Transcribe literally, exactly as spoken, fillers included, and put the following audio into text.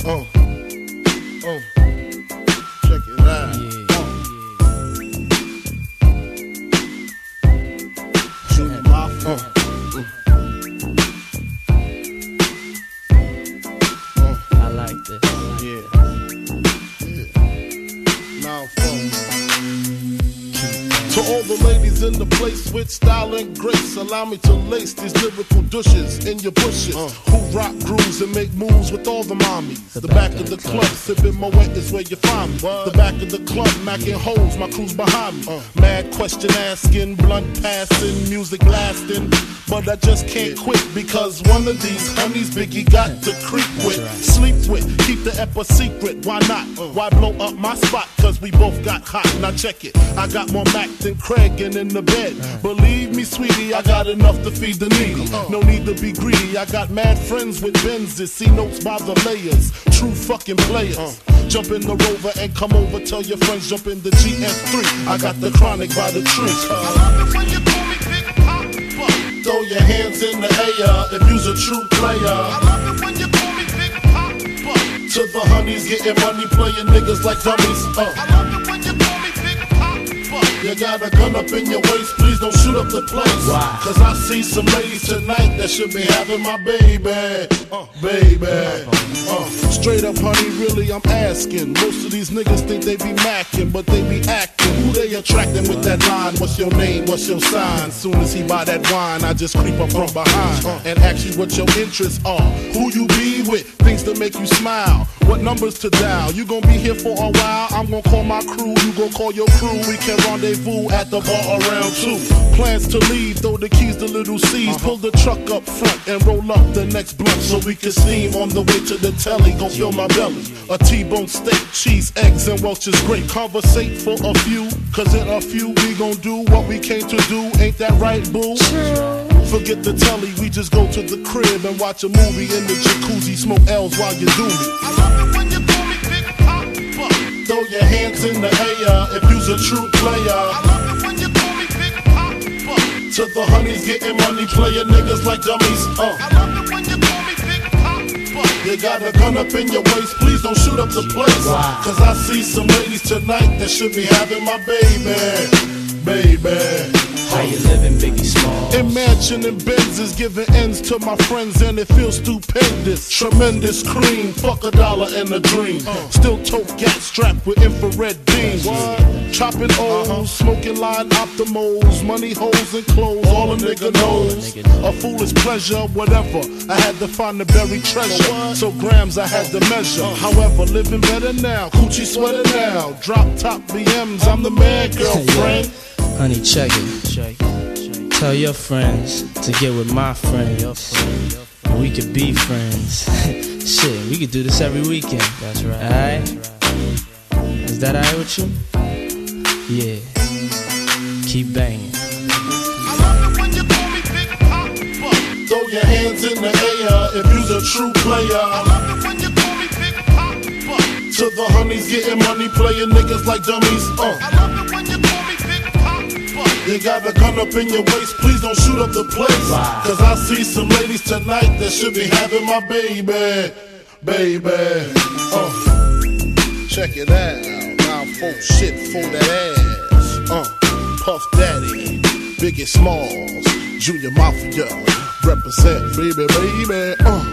Uh, uh, check it out. Yeah. Uh. Junior Mafia. Uh. Uh. I like this. Yeah. Yeah. Now, phone. To all the ladies in the place with style and grace, allow me to lace these lyrical douches in your bushes. Uh. Who rock grooves and make moves with all the mommies. The, the back, back of the, the club, sipping my wet is where you find me. What? The back of the club, macking holes, my crew's behind me. Uh. Mad question asking, blunt passing, music blasting. But I just can't quit because one of these honeys Biggie got to creep with, right. Sleep with, keep the ep a secret. Why not? Uh. Why blow up my spot? Cause we both got hot. Now check it. I got more Mac than Craig and in the bed. Uh. Believe me, sweetie, I got enough to feed the needy. Uh. No need to be greedy. I got mad friends with Benzes, see notes by the layers. True fucking players. Uh. Jump in the Rover and come over. Tell your friends jump in the G S three. I got the chronic by the tree. Uh. I love it when you call me Big Papa. Throw your hands in the air if you's a true player. I love it when you call me Big Papa. To the honeys getting money, playing niggas like dummies. Uh. I love it when you call me Big Papa. You got a gun up in your waist, please don't shoot up the place. Why? Cause I see some ladies tonight that should be having my baby. Uh, baby. Uh, straight up, honey, really, I'm asking. Most of these niggas think they be macking, but they be acting. Who they attracting with that line? What's your name? What's your sign? Soon as he buy that wine, I just creep up from behind uh, and ask you what your interests are. Who you be with? Things to make you smile. What numbers to dial? You gon' be here for a while. I'm gon' call my crew. You gon' call your crew. We can rendezvous at the bar around two. Plans to leave, throw the keys to little C's. Uh-huh. Pull the truck up front and roll up the next blunt so we can steam on the way to the telly. Gon' fill my belly. A T-bone steak, cheese, eggs, and Welch's grape. Conversate for a few, cause in a few we gon' do what we came to do. Ain't that right, boo? Forget the telly, we just go to the crib and watch a movie in the jacuzzi. Smoke L's while you do me. I love it when you call me Big Papa. Throw your hands in the air if you's a true player. I love it when you call me Big Papa. To the honeys getting money, playing niggas like dummies. Uh. I love it when you call me Big Papa. You got a gun up in your waist, please don't shoot up the place. Wow. Cause I see some ladies tonight that should be having my baby. Baby. How you living, Biggie Smalls? Imagine and Benz is giving ends to my friends and it feels stupendous. Tremendous cream, fuck a dollar and a dream. Uh. Still tote gas strapped with infrared beams. What? Chopping O's, uh-huh. Smoking line optimals, money holes and clothes, all, all a nigga, nigga knows. Nigga. A foolish pleasure, whatever. I had to find the buried treasure, so grams I had to measure. Uh. However, living better now, coochie sweater now. Drop top B Ms, I'm the man, girlfriend. Honey, check it. check it. Tell your friends to get with my friends. And we could be friends. Shit, we could do this every weekend. That's right. Alright? Is that alright with you? Yeah. Keep banging. I love it when you call me Big Papa. Throw your hands in the air if you's a true player. I love it when you call me Big Papa. To the honeys getting money, playing niggas like dummies. Uh. I love it when you call me Big Papa. You got a gun up in your waist, please don't shoot up the place. Wow. Cause I see some ladies tonight that should be having my baby. Baby. Uh. Check it out. Now folk shit for that ass. Uh. Puff Daddy, Biggie Smalls, Junior Mafia. Represent, baby, baby. Uh.